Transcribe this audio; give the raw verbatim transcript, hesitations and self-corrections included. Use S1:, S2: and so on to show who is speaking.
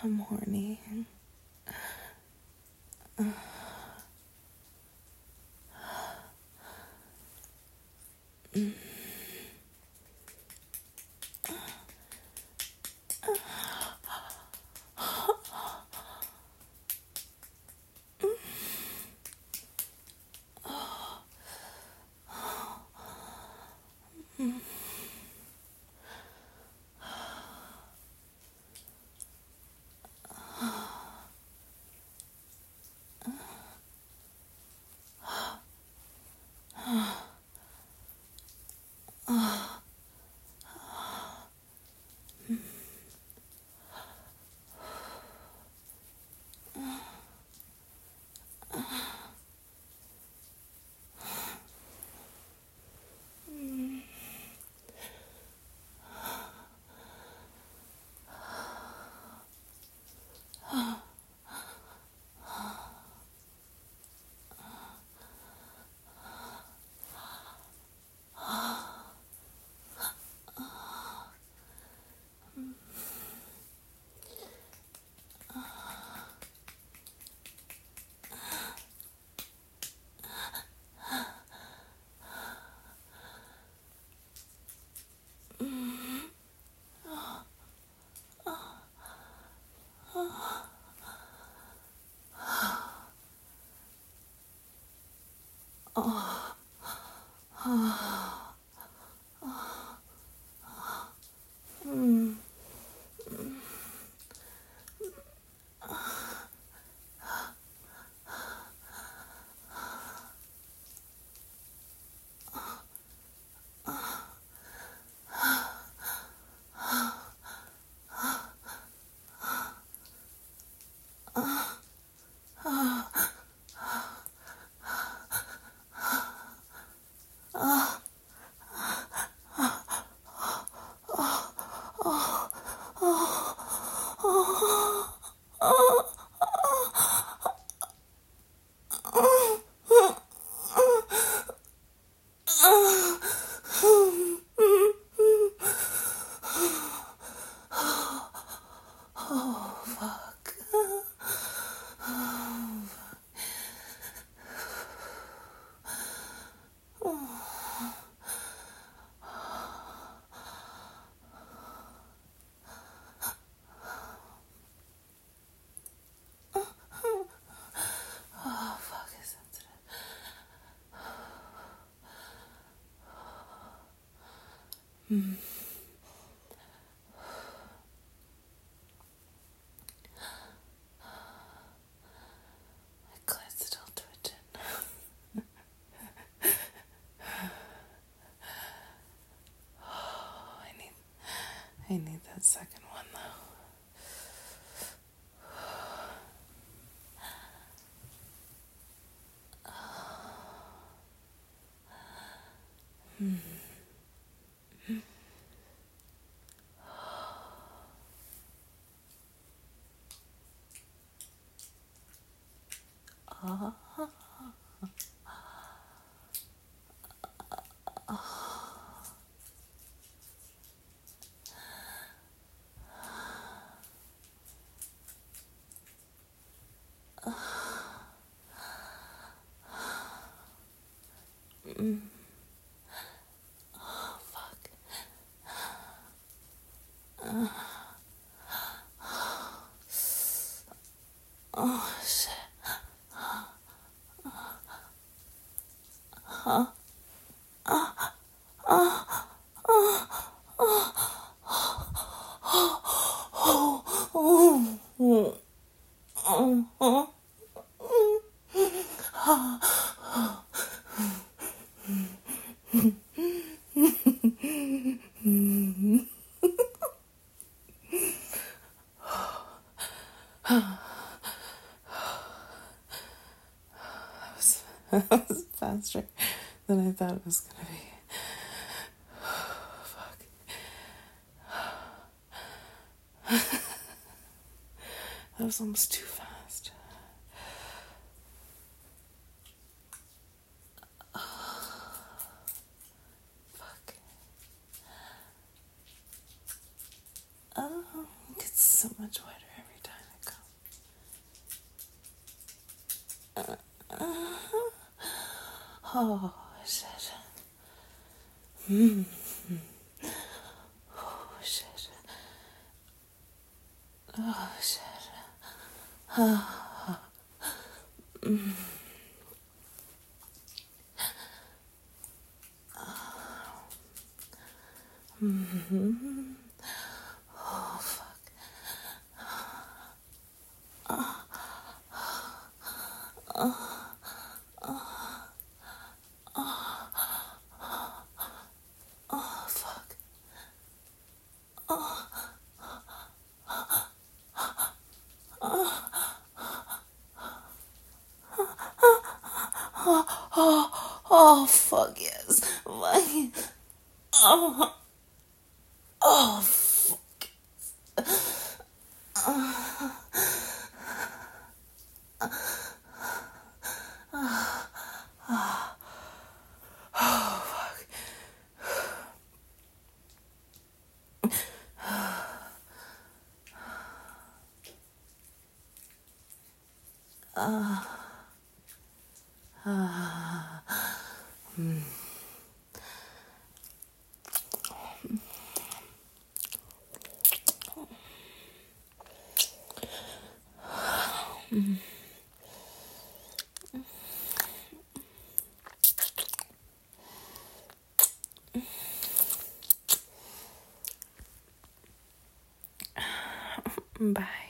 S1: I'm horny. Mm. My clot's still twitching. Oh, I need, I need that second one though. Mm. Oh. Mm. Oh, fuck. Uh. Oh, shit. Huh? Uh, uh, uh, uh, oh, oh, oh, oh, that was faster than I thought it was gonna be. Fuck. That was almost too fast. Fuck. Oh, it gets so much wetter every time. Oh shit. Mm. Oh shit. Oh shit. Oh. Mm. Mm-hmm. Oh fuck. Oh. Oh. Oh fuck. Oh. Oh, oh, oh, fuck yes. Fuck. Oh, oh, fuck. Oh, fuck. Uh, uh, mm. Mm. Bye.